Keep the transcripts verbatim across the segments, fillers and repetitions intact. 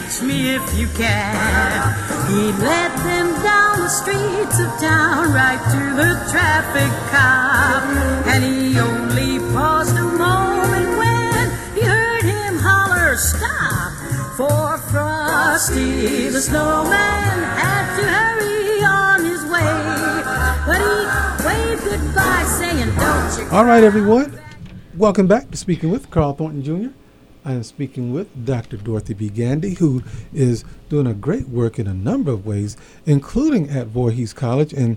reach me if you can. He led them down the streets of town, right to the traffic cop. And he only paused a moment when he heard him holler, "Stop!" For Frosty the Snowman had to hurry on his way. But he waved goodbye saying, "Don't you cry." All right, everyone. Welcome back to Speaking with Carl Thornton Junior I am speaking with Doctor Dorothy B. Gandy, who is doing a great work in a number of ways, including at Voorhees College. And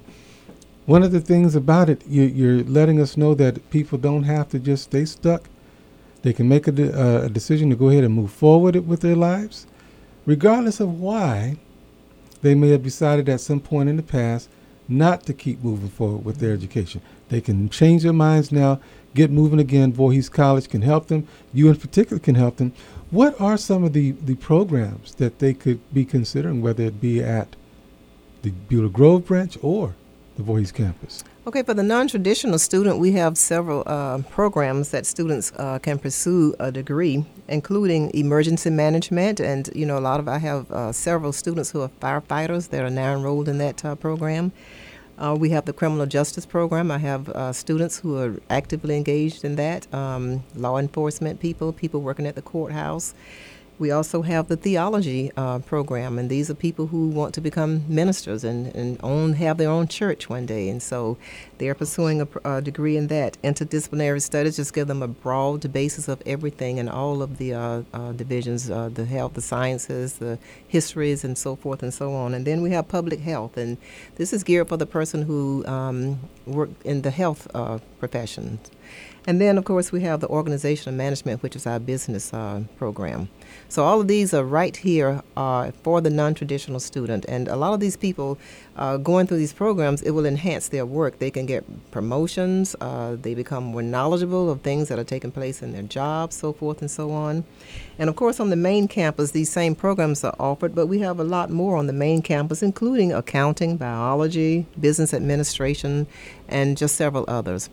one of the things about it, you, you're letting us know that people don't have to just stay stuck. They can make a, de- uh, a decision to go ahead and move forward with their lives, regardless of why they may have decided at some point in the past not to keep moving forward with their education. They can change their minds now, get moving again. Voorhees College can help them. You in particular can help them. What are some of the, the programs that they could be considering, whether it be at the Beulah Grove branch or the Voorhees campus? Okay, for the non-traditional student, we have several uh, programs that students uh, can pursue a degree, including emergency management. And, you know, a lot of, I have uh, several students who are firefighters that are now enrolled in that uh, program. Uh, we have the criminal justice program. I have uh, students who are actively engaged in that, um, law enforcement people, people working at the courthouse. We also have the theology uh, program, and these are people who want to become ministers and, and own have their own church one day. And so they're pursuing a, a degree in that. Interdisciplinary studies just give them a broad basis of everything and all of the uh, uh, divisions, uh, the health, the sciences, the histories, and so forth and so on. And then we have public health, and this is geared for the person who um, worked in the health uh, profession. And then, of course, we have the organizational management, which is our business uh, program. So all of these are right here uh, for the non-traditional student. And a lot of these people uh, going through these programs, it will enhance their work. They can get promotions. Uh, they become more knowledgeable of things that are taking place in their jobs, so forth and so on. And, of course, on the main campus, these same programs are offered, but we have a lot more on the main campus, including accounting, biology, business administration, and just several others.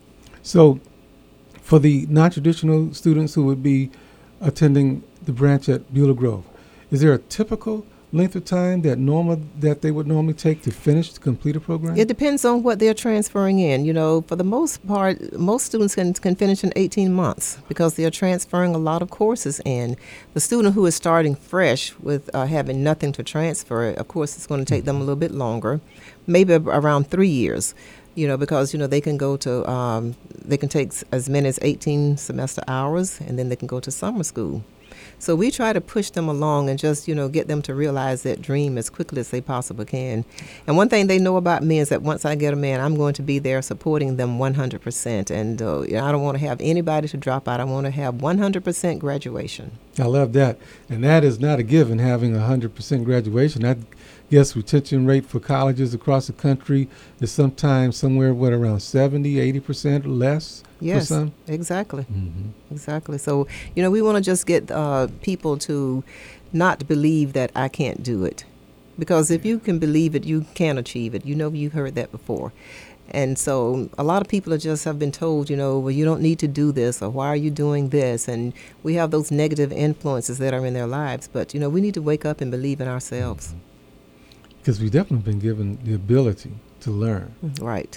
So for the non-traditional students who would be attending the branch at Beulah Grove, is there a typical length of time that normal that they would normally take to finish to complete a program? It depends on what they're transferring in. You know, for the most part, most students can, can finish in eighteen months because they're transferring a lot of courses in. The student who is starting fresh with uh, having nothing to transfer, of course, it's going to take mm-hmm. them a little bit longer, maybe around three years. You know, because, you know, they can go to, um, they can take as many as eighteen semester hours, and then they can go to summer school. So we try to push them along and just, you know, get them to realize that dream as quickly as they possibly can. And one thing they know about me is that once I get them in, I'm going to be there supporting them one hundred percent. And uh, you know, I don't want to have anybody to drop out. I want to have one hundred percent graduation. I love that. And that is not a given, having one hundred percent graduation. I guess retention rate for colleges across the country is sometimes somewhere, what, around seventy, eighty percent or less? Yes, for some? exactly. Mm-hmm. Exactly. So, you know, we want to just get uh, people to not believe that I can't do it. Because if you can believe it, you can achieve it. You know, you've heard that before. And so a lot of people are just have been told, you know, well, you don't need to do this, or why are you doing this? And we have those negative influences that are in their lives. But, you know, we need to wake up and believe in ourselves. Because we've definitely been given the ability to learn. Right.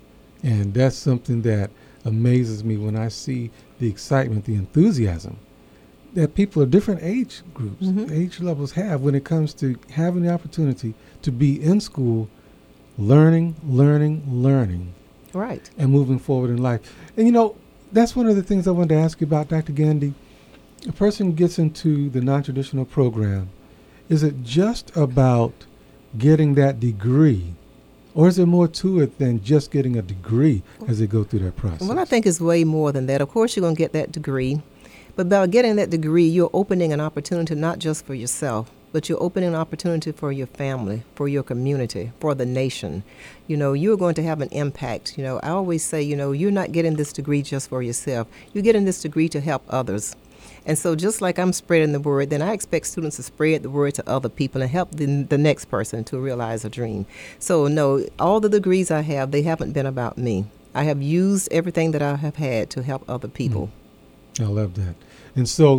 And that's something that amazes me when I see the excitement, the enthusiasm that people of different age groups, mm-hmm. age levels have when it comes to having the opportunity to be in school, learning, learning, learning. Right. And moving forward in life. And, you know, that's one of the things I wanted to ask you about, Doctor Gandy. A person gets into the non-traditional program. Is it just about getting that degree, or is there more to it than just getting a degree as they go through that process? Well, I think it's way more than that. Of course, you're going to get that degree. But by getting that degree, you're opening an opportunity not just for yourself, but you're opening an opportunity for your family, for your community, for the nation. You know, you're going to have an impact. You know, I always say, you know, you're not getting this degree just for yourself. You're getting this degree to help others. And so just like I'm spreading the word, then I expect students to spread the word to other people and help the, the next person to realize a dream. So, no, all the degrees I have, they haven't been about me. I have used everything that I have had to help other people. Mm. I love that. And so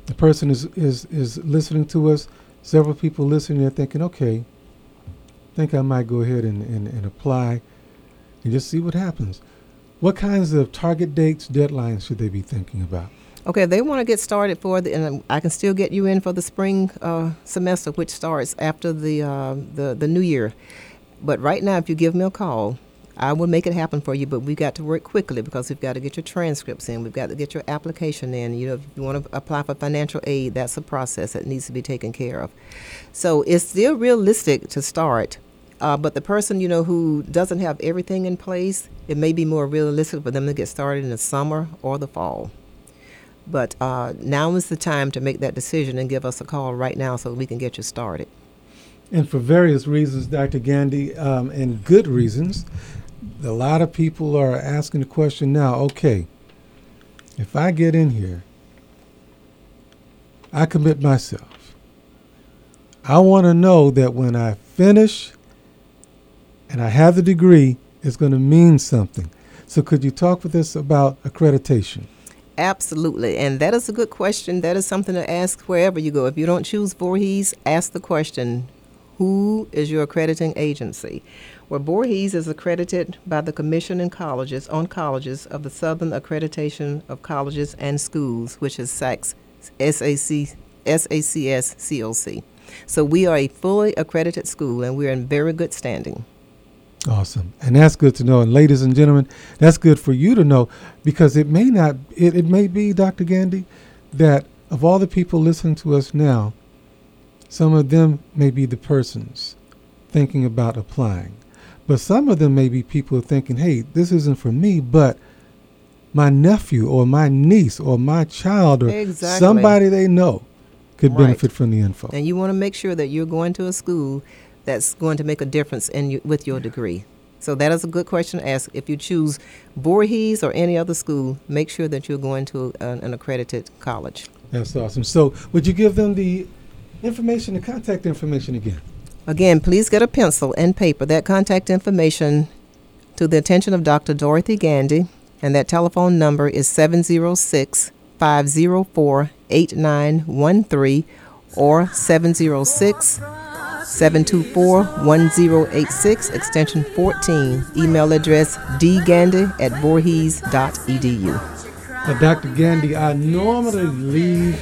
the person is, is, is listening to us, several people listening, they're thinking, okay, I think I might go ahead and, and, and apply and just see what happens. What kinds of target dates, deadlines should they be thinking about? Okay, they want to get started for the, and I can still get you in for the spring uh, semester, which starts after the, uh, the the new year. But right now, if you give me a call, I will make it happen for you. But we got to work quickly because we've got to get your transcripts in. We've got to get your application in. You know, if you want to apply for financial aid, that's a process that needs to be taken care of. So it's still realistic to start. Uh, but the person, you know, who doesn't have everything in place, it may be more realistic for them to get started in the summer or the fall. But uh, now is the time to make that decision and give us a call right now so we can get you started. And for various reasons, Doctor Gandy, um, and good reasons, a lot of people are asking the question now, okay, if I get in here, I commit myself. I want to know that when I finish and I have the degree, it's going to mean something. So could you talk with us about accreditation? Absolutely, and that is a good question. That is something to ask wherever you go. If you don't choose Voorhees, ask the question, who is your accrediting agency? Well, Voorhees is accredited by the Commission in Colleges on Colleges of the Southern Accreditation of Colleges and Schools, which is SACS, S A C S C O C. So we are a fully accredited school, and we're in very good standing. Awesome. And that's good to know. And ladies and gentlemen, that's good for you to know, because it may not, it, it may be, Doctor Gandy, that of all the people listening to us now, some of them may be the persons thinking about applying. But some of them may be people thinking, hey, this isn't for me, but my nephew or my niece or my child or exactly. somebody they know could Right. benefit from the info. And you want to make sure that you're going to a school that's going to make a difference in you, with your degree. So that is a good question to ask. If you choose Voorhees or any other school, make sure that you're going to an, an accredited college. That's awesome. So would you give them the information, the contact information again? Again, please get a pencil and paper. That contact information to the attention of Doctor Dorothy Gandy, and that telephone number is seven zero six, five zero four, eight nine one three or seven zero six, seven two four, one zero eight six, extension fourteen. Email address dgandy at voorhees dot e d u. Uh, Doctor Gandy, I normally leave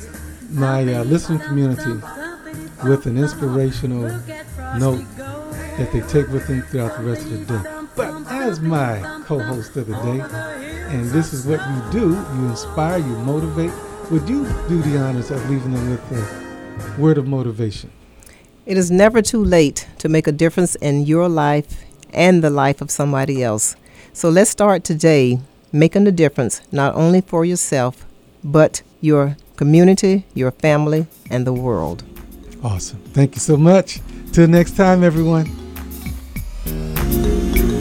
my uh, listening community with an inspirational note that they take with them throughout the rest of the day. But as my co-host of the day, and this is what you do, you inspire, you motivate, would you do the honors of leaving them with a word of motivation? It is never too late to make a difference in your life and the life of somebody else. So let's start today making a difference, not only for yourself, but your community, your family, and the world. Awesome. Thank you so much. Till next time, everyone.